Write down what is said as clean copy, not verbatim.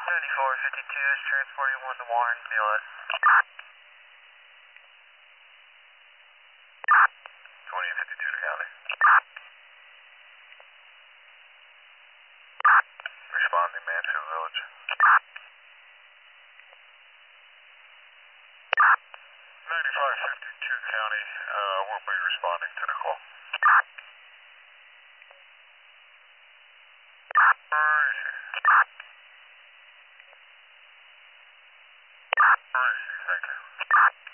9452 is transporting 1 to Warren, feel it. 2052 to County. Responding Mansfield Village. 9552 County, we'll be responding to the call. Thank you.